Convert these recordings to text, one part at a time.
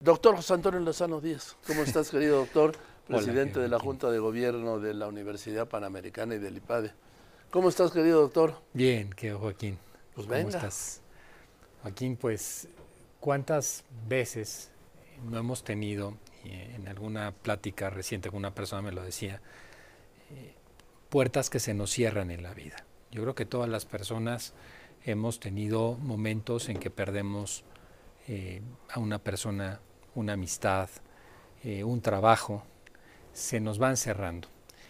Doctor José Antonio Lozano Díaz, ¿cómo estás, querido doctor? Presidente Hola, de la Joaquín. Junta de Gobierno de la Universidad Panamericana y del IPADE. ¿Cómo estás, querido doctor? Bien, querido Joaquín. Pues ¿Cómo venga. estás? Joaquín, pues, ¿cuántas veces no hemos tenido, y en alguna plática reciente con una persona me lo decía, puertas que se nos cierran en la vida? Yo creo que todas las personas hemos tenido momentos en que perdemos a una persona, una amistad, un trabajo, se nos van cerrando.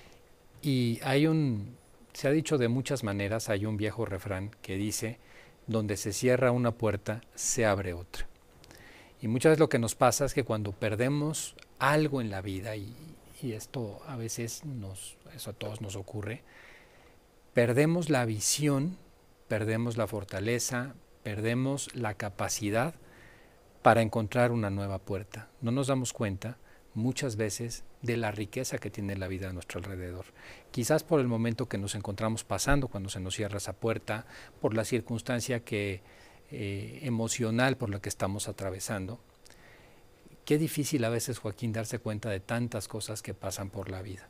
Y se ha dicho de muchas maneras, hay un viejo refrán que dice, donde se cierra una puerta, se abre otra. Y muchas veces lo que nos pasa es que cuando perdemos algo en la vida, y esto a veces eso a todos nos ocurre, perdemos la visión, perdemos la fortaleza, perdemos la capacidad para encontrar una nueva puerta. No nos damos cuenta muchas veces de la riqueza que tiene la vida a nuestro alrededor. Quizás por el momento que nos encontramos pasando cuando se nos cierra esa puerta, por la circunstancia emocional por la que estamos atravesando. Qué difícil a veces, Joaquín, darse cuenta de tantas cosas que pasan por la vida.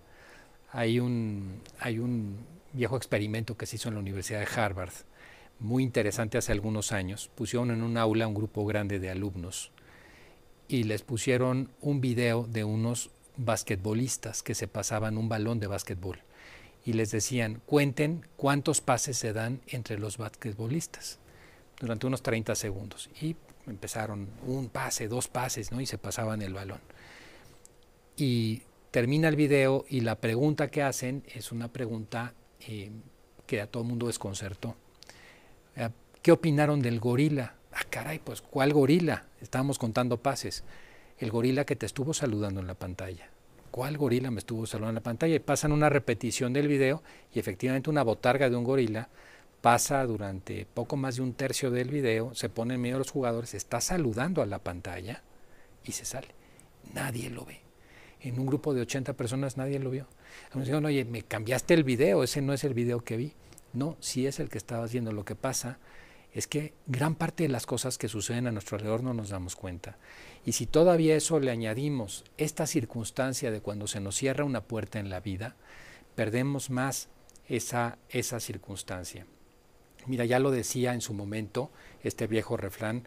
Hay un viejo experimento que se hizo en la Universidad de Harvard, muy interesante hace algunos años. Pusieron en un aula un grupo grande de alumnos y les pusieron un video de unos basquetbolistas que se pasaban un balón de basquetbol y les decían, cuenten cuántos pases se dan entre los basquetbolistas durante unos 30 segundos. Y empezaron un pase, dos pases, ¿no? Y se pasaban el balón. Y termina el video y la pregunta que hacen es una pregunta que a todo el mundo desconcertó. ¿Qué opinaron del gorila? Ah, caray, pues ¿cuál gorila? Estábamos contando pases. El gorila que te estuvo saludando en la pantalla. ¿Cuál gorila me estuvo saludando en la pantalla? Y pasan una repetición del video y efectivamente una botarga de un gorila pasa durante poco más de un tercio del video, se pone en medio de los jugadores, está saludando a la pantalla y se sale. Nadie lo ve. En un grupo de 80 personas nadie lo vio. Me dijeron, oye, me cambiaste el video, ese no es el video que vi. No, sí es el que estabas viendo. Lo que pasa es que gran parte de las cosas que suceden a nuestro alrededor no nos damos cuenta. Y si todavía eso le añadimos esta circunstancia de cuando se nos cierra una puerta en la vida, perdemos más esa circunstancia. Mira, ya lo decía en su momento este viejo refrán,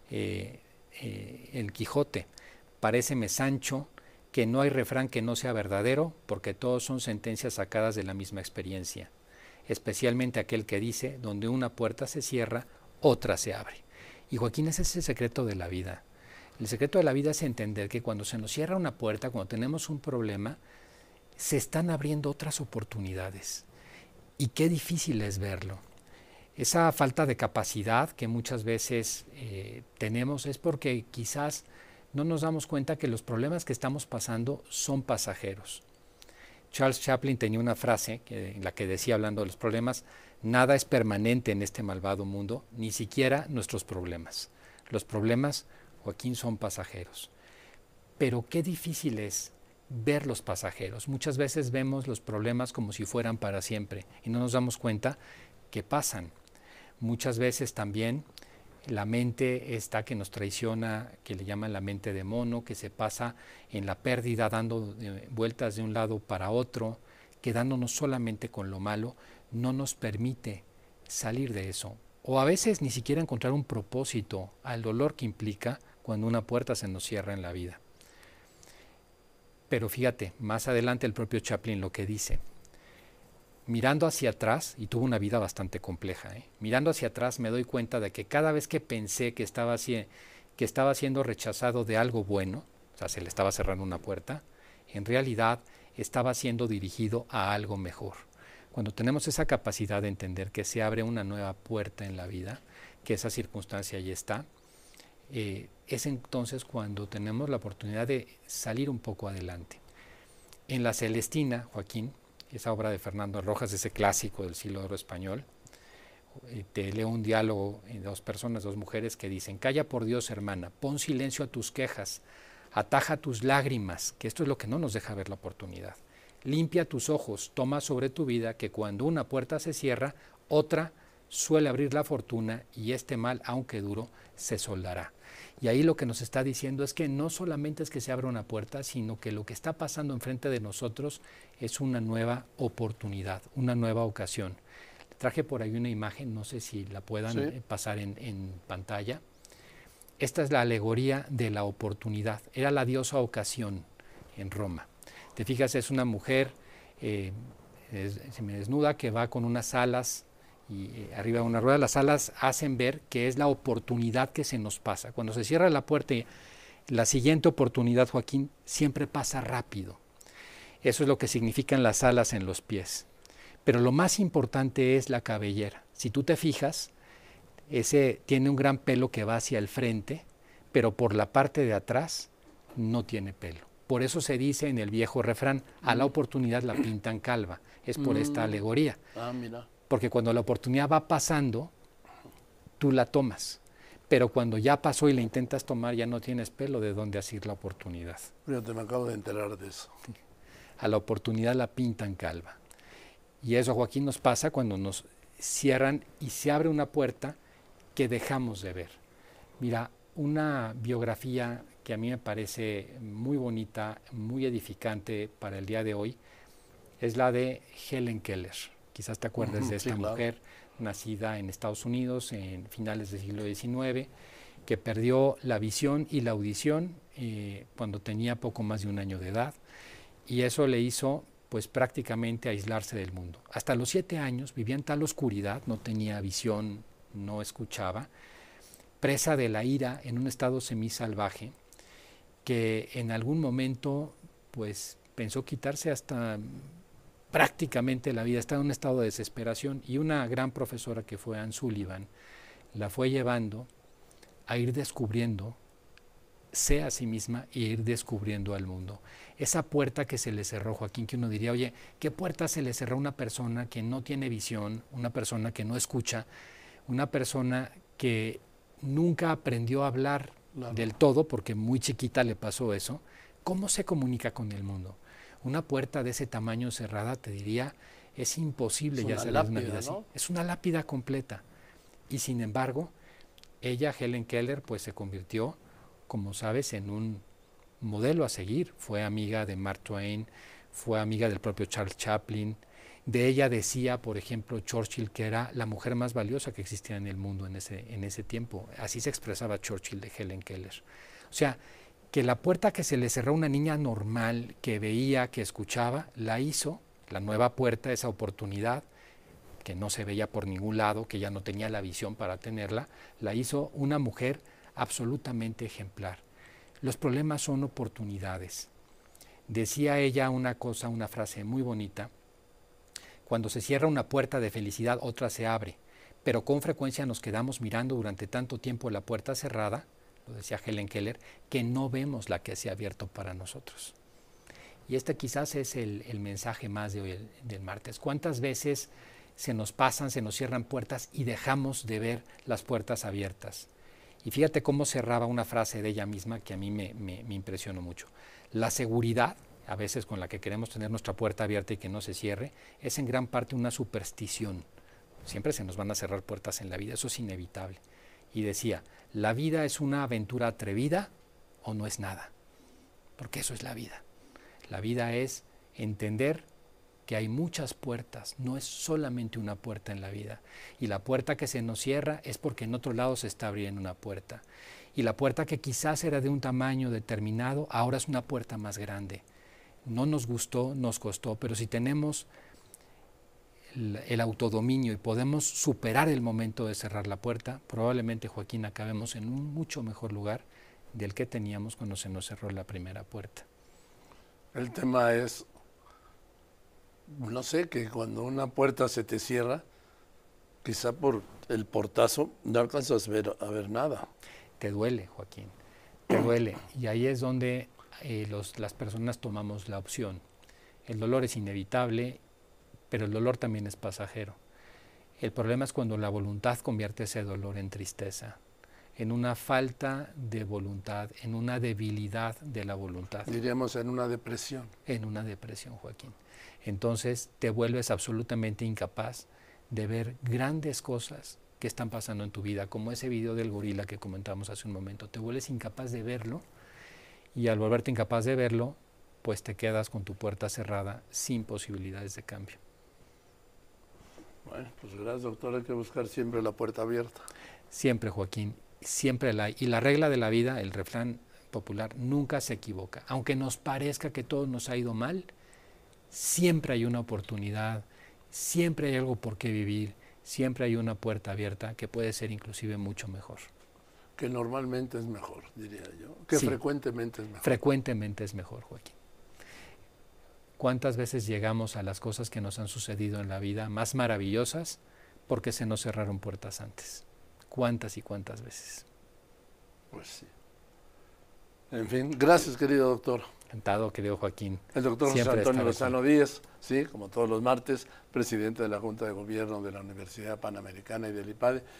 el Quijote, paréceme Sancho que no hay refrán que no sea verdadero, porque todos son sentencias sacadas de la misma experiencia, especialmente aquel que dice, donde una puerta se cierra, otra se abre. Y Joaquín, ese es el secreto de la vida. El secreto de la vida es entender que cuando se nos cierra una puerta, cuando tenemos un problema, se están abriendo otras oportunidades. Y qué difícil es verlo. Esa falta de capacidad que muchas veces tenemos es porque quizás no nos damos cuenta que los problemas que estamos pasando son pasajeros. Charles Chaplin tenía una frase en la que decía, hablando de los problemas, nada es permanente en este malvado mundo, ni siquiera nuestros problemas. Los problemas, Joaquín, son pasajeros. Pero qué difícil es ver los pasajeros. Muchas veces vemos los problemas como si fueran para siempre y no nos damos cuenta que pasan. Muchas veces también la mente está que nos traiciona, que le llaman la mente de mono, que se pasa en la pérdida dando vueltas de un lado para otro, quedándonos solamente con lo malo, no nos permite salir de eso. O a veces ni siquiera encontrar un propósito al dolor que implica cuando una puerta se nos cierra en la vida. Pero fíjate, más adelante el propio Chaplin lo que dice, mirando hacia atrás, y tuvo una vida bastante compleja, mirando hacia atrás me doy cuenta de que cada vez que pensé que estaba siendo rechazado de algo bueno, o sea, se le estaba cerrando una puerta, en realidad estaba siendo dirigido a algo mejor. Cuando tenemos esa capacidad de entender que se abre una nueva puerta en la vida, que esa circunstancia ahí está, es entonces cuando tenemos la oportunidad de salir un poco adelante. En La Celestina, Joaquín, esa obra de Fernando Rojas, ese clásico del siglo de oro español, te leo un diálogo de dos personas, dos mujeres que dicen, calla por Dios, hermana, pon silencio a tus quejas, ataja tus lágrimas, que esto es lo que no nos deja ver la oportunidad. Limpia tus ojos, toma sobre tu vida que cuando una puerta se cierra, otra suele abrir la fortuna y este mal, aunque duro, se soldará. Y ahí lo que nos está diciendo es que no solamente es que se abra una puerta, sino que lo que está pasando enfrente de nosotros es una nueva oportunidad, una nueva ocasión. Traje por ahí una imagen, no sé si la puedan pasar en pantalla. Esta es la alegoría de la oportunidad. Era la diosa ocasión en Roma. Te fijas, es una mujer semidesnuda que va con unas alas y arriba de una rueda. Las alas hacen ver que es la oportunidad que se nos pasa. Cuando se cierra la puerta, la siguiente oportunidad, Joaquín, siempre pasa rápido. Eso es lo que significan las alas en los pies. Pero lo más importante es la cabellera. Si tú te fijas, ese tiene un gran pelo que va hacia el frente, pero por la parte de atrás no tiene pelo. Por eso se dice en el viejo refrán, a la oportunidad la pintan calva. Es por esta alegoría. Mira. Porque cuando la oportunidad va pasando, tú la tomas. Pero cuando ya pasó y la intentas tomar, ya no tienes pelo de dónde asir la oportunidad. Fíjate, me acabo de enterar de eso. A la oportunidad la pintan calva. Y eso, Joaquín, nos pasa cuando nos cierran y se abre una puerta que dejamos de ver. Mira, una biografía que a mí me parece muy bonita, muy edificante para el día de hoy, es la de Helen Keller. Quizás te acuerdes de esta mujer, nacida en Estados Unidos en finales del siglo XIX, que perdió la visión y la audición cuando tenía poco más de 1 año de edad, y eso le hizo pues prácticamente aislarse del mundo. Hasta los 7 años vivía en tal oscuridad, no tenía visión, no escuchaba, presa de la ira en un estado semisalvaje, que en algún momento pues pensó quitarse hasta prácticamente la vida, estaba en un estado de desesperación, y una gran profesora que fue Anne Sullivan la fue llevando a ir descubriendo a sí misma y ir descubriendo al mundo. Esa puerta que se le cerró, Joaquín, que uno diría, oye, ¿qué puerta se le cerró a una persona que no tiene visión, una persona que no escucha, una persona que nunca aprendió a hablar del todo, porque muy chiquita le pasó eso? ¿Cómo se comunica con el mundo? Una puerta de ese tamaño cerrada, te diría, es imposible ya salir de una vida así. Es una lápida completa. Y sin embargo, ella, Helen Keller, pues se convirtió, como sabes, en un modelo a seguir. Fue amiga de Mark Twain, fue amiga del propio Charles Chaplin. De ella decía, por ejemplo, Churchill, que era la mujer más valiosa que existía en el mundo en ese tiempo. Así se expresaba Churchill de Helen Keller. O sea, que la puerta que se le cerró a una niña normal, que veía, que escuchaba, la hizo, la nueva puerta, esa oportunidad, que no se veía por ningún lado, que ya no tenía la visión para tenerla, la hizo una mujer absolutamente ejemplar. Los problemas son oportunidades. Decía ella una frase muy bonita: cuando se cierra una puerta de felicidad, otra se abre, pero con frecuencia nos quedamos mirando durante tanto tiempo la puerta cerrada, lo decía Helen Keller, que no vemos la que se ha abierto para nosotros. Y este quizás es el mensaje más de hoy, del martes. ¿Cuántas veces se nos pasan, se nos cierran puertas y dejamos de ver las puertas abiertas? Y fíjate cómo cerraba una frase de ella misma que a mí me impresionó mucho. La seguridad, a veces con la que queremos tener nuestra puerta abierta y que no se cierre, es en gran parte una superstición. Siempre se nos van a cerrar puertas en la vida, eso es inevitable. Y decía, la vida es una aventura atrevida o no es nada, porque eso es la vida. La vida es entender que hay muchas puertas, no es solamente una puerta en la vida. Y la puerta que se nos cierra es porque en otro lado se está abriendo una puerta. Y la puerta que quizás era de un tamaño determinado, ahora es una puerta más grande. No nos gustó, nos costó, pero si tenemos el autodominio y podemos superar el momento de cerrar la puerta, probablemente, Joaquín, acabemos en un mucho mejor lugar del que teníamos cuando se nos cerró la primera puerta. El tema es, no sé, que cuando una puerta se te cierra, quizá por el portazo no alcanzas a ver nada. Te duele, Joaquín, te duele. Y ahí es donde las personas tomamos la opción. El dolor es inevitable, pero el dolor también es pasajero. El problema es cuando la voluntad convierte ese dolor en tristeza, en una falta de voluntad, en una debilidad de la voluntad. Diríamos en una depresión. En una depresión, Joaquín. Entonces te vuelves absolutamente incapaz de ver grandes cosas que están pasando en tu vida, como ese video del gorila que comentamos hace un momento. Te vuelves incapaz de verlo y al volverte incapaz de verlo, pues te quedas con tu puerta cerrada sin posibilidades de cambio. Bueno, pues gracias, doctor. Hay que buscar siempre la puerta abierta. Siempre, Joaquín, siempre la hay. Y la regla de la vida, el refrán popular, nunca se equivoca. Aunque nos parezca que todo nos ha ido mal, siempre hay una oportunidad, siempre hay algo por qué vivir, siempre hay una puerta abierta que puede ser inclusive mucho mejor. Que normalmente es mejor, diría yo. Que Sí, frecuentemente es mejor. frecuentemente es mejor, Joaquín. ¿Cuántas veces llegamos a las cosas que nos han sucedido en la vida más maravillosas porque se nos cerraron puertas antes? ¿Cuántas y cuántas veces? Pues sí. En fin, gracias, querido doctor. Encantado, querido Joaquín. El doctor José Siempre Antonio estar aquí. Lozano Díez, sí, como todos los martes, presidente de la Junta de Gobierno de la Universidad Panamericana y del IPADE.